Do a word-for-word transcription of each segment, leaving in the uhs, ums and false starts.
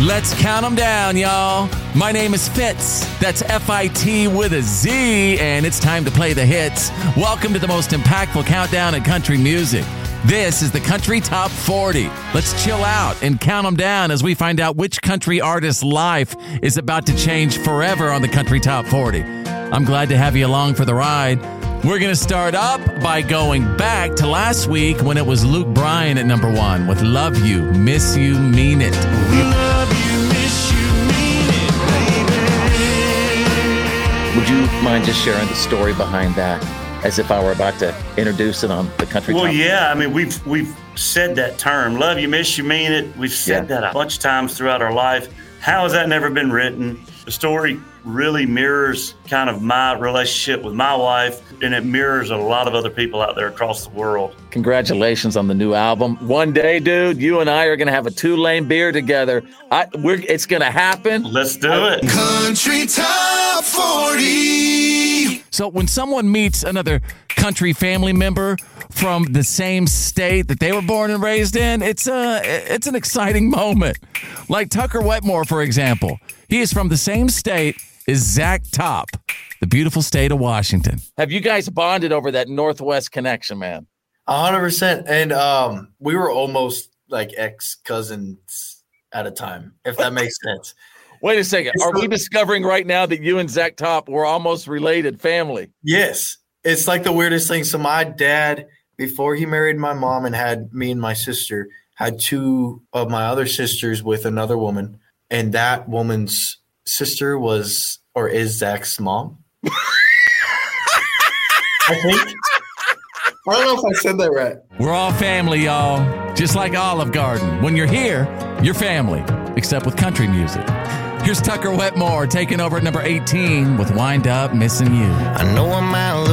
Let's count them down, y'all. My name is Fitz. That's F I T with a Z, and it's time to play the hits. Welcome to the most impactful countdown in country music. This is the Country Top forty. Let's chill out and count them down as we find out which country artist's life is about to change forever on the Country Top forty. I'm glad to have you along for the ride. We're going to start up by going back to last week when it was Luke Bryan at number one with Love You, Miss You, Mean It. Love you, miss you, mean it, baby. Would you mind just sharing the story behind that as if I were about to introduce it on the Country Well, Top? yeah, I mean, we've we've said that term, love you, miss you, mean it. We've said Yeah. that a bunch of times throughout our life. How has that never been written? The story really mirrors kind of my relationship with my wife, and it mirrors a lot of other people out there across the world. Congratulations on the new album. One day, dude, you and I are going to have a two-lane beer together. I, we're, it's going to happen. Let's do it. Country Top forty. So when someone meets another country family member from the same state that they were born and raised in, it's a, it's an exciting moment. Like Tucker Wetmore, for example. He is from the same state as Zach Top, the beautiful state of Washington. Have you guys bonded over that Northwest connection, man? A hundred percent. And um, we were almost like ex-cousins at a time, if that makes sense. Wait a second. Are we discovering right now that you and Zach Top were almost related family? Yes. It's like the weirdest thing. So my dad, before he married my mom and had me and my sister, had two of my other sisters with another woman. And that woman's sister was or is Zach's mom. I think. I don't know if I said that right. We're all family, y'all. Just like Olive Garden. When you're here, you're family, except with country music. Here's Tucker Wetmore taking over at number eighteen with Wind Up Missing You. I know I'm out of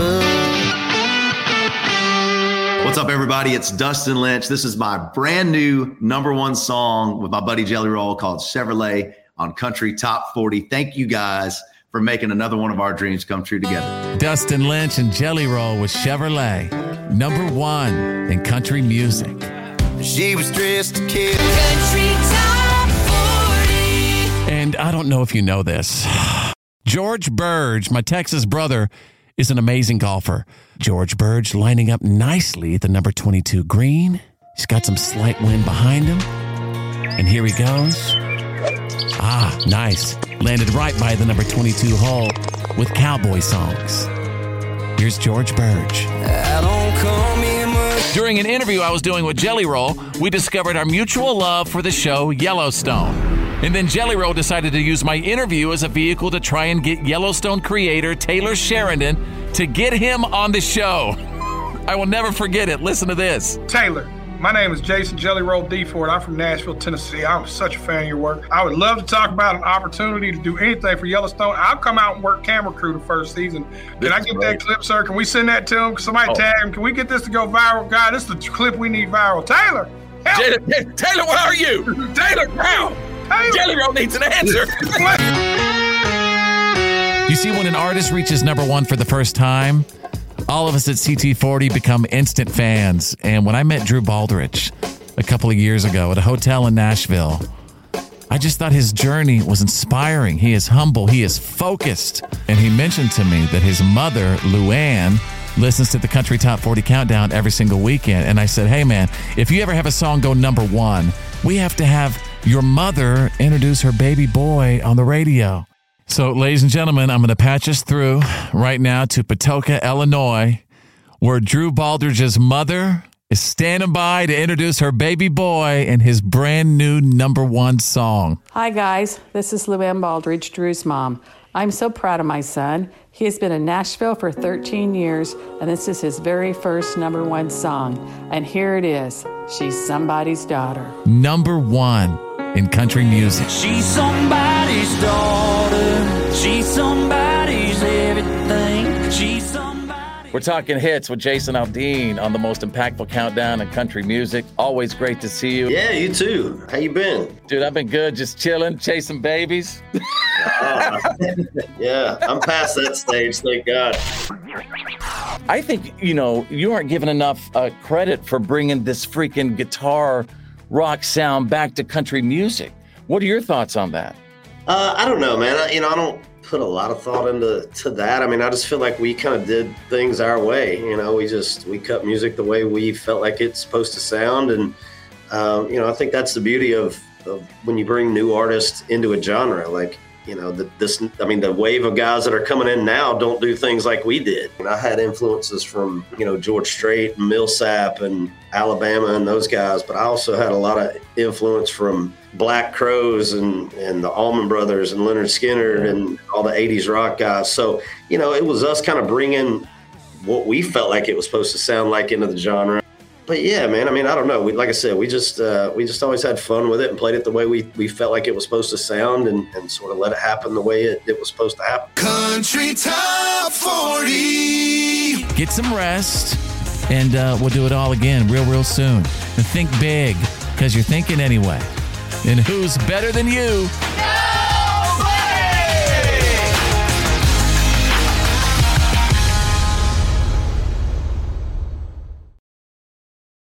love. What's up, everybody? It's Dustin Lynch. This is my brand new number one song with my buddy Jelly Roll called Chevrolet on Country Top forty. Thank you guys for making another one of our dreams come true together. Dustin Lynch and Jelly Roll with Chevrolet, number one in country music. She was dressed to kill. Country Top forty. And I don't know if you know this. George Burge, my Texas brother, is an amazing golfer. George Burge lining up nicely at the number twenty-two green. He's got some slight wind behind him. And here he goes. Ah, nice. Landed right by the number twenty-two hole with cowboy songs. Here's George Burge. I don't come in much. During an interview I was doing with Jelly Roll, we discovered our mutual love for the show Yellowstone. And then Jelly Roll decided to use my interview as a vehicle to try and get Yellowstone creator Taylor Sheridan to get him on the show. I will never forget it. Listen to this. Taylor, my name is Jason Jelly Roll DeFord. I'm from Nashville, Tennessee. I'm such a fan of your work. I would love to talk about an opportunity to do anything for Yellowstone. I'll come out and work camera crew the first season. Can I get that clip, sir? Can we send that to him? Can somebody Oh. tag him? Can we get this to go viral? God, this is the clip we need viral. Taylor, help! Taylor, Taylor, where are you? Taylor, now! Taylor. Jelly Roll needs an answer. You see, when an artist reaches number one for the first time, all of us at C T forty become instant fans. And when I met Drew Baldrige a couple of years ago at a hotel in Nashville, I just thought his journey was inspiring. He is humble. He is focused. And he mentioned to me that his mother, Luann, listens to the Country Top forty Countdown every single weekend. And I said, hey, man, if you ever have a song go number one, we have to have your mother introduce her baby boy on the radio. So, ladies and gentlemen, I'm going to patch us through right now to Patoka, Illinois, where Drew Baldridge's mother is standing by to introduce her baby boy and his brand new number one song. Hi, guys. This is Luann Baldridge, Drew's mom. I'm so proud of my son. He has been in Nashville for thirteen years, and this is his very first number one song. And here it is. She's somebody's daughter. Number one in country music. She's somebody's daughter. She's somebody's everything. She's somebody. We're talking hits with Jason Aldean on the most impactful countdown in country music. Always great to see you. Yeah, you too. How you been? Dude, I've been good, just chilling, chasing babies. Uh, yeah, I'm past that stage, thank God. I think, you know, you aren't given enough uh, credit for bringing this freaking guitar rock sound back to country music. What are your thoughts on that? Uh, I don't know, man. I, you know, I don't put a lot of thought into to that. I mean, I just feel like we kind of did things our way. You know, we just we cut music the way we felt like it's supposed to sound, and um, you know, I think that's the beauty of, of when you bring new artists into a genre. Like, you know, the, this. I mean, the wave of guys that are coming in now don't do things like we did. And I had influences from, you know, George Strait and Millsap and Alabama and those guys, but I also had a lot of influence from Black Crowes and, and the Allman Brothers and Leonard Skinner and all the eighties rock guys. So, you know, it was us kind of bringing what we felt like it was supposed to sound like into the genre. But yeah, man, I mean, I don't know. We, like I said, we just uh, we just always had fun with it and played it the way we, we felt like it was supposed to sound, and, and sort of let it happen the way it, it was supposed to happen. Country Top forty. Get some rest, and uh, we'll do it all again real, real soon. And think big, because you're thinking anyway. And who's better than you?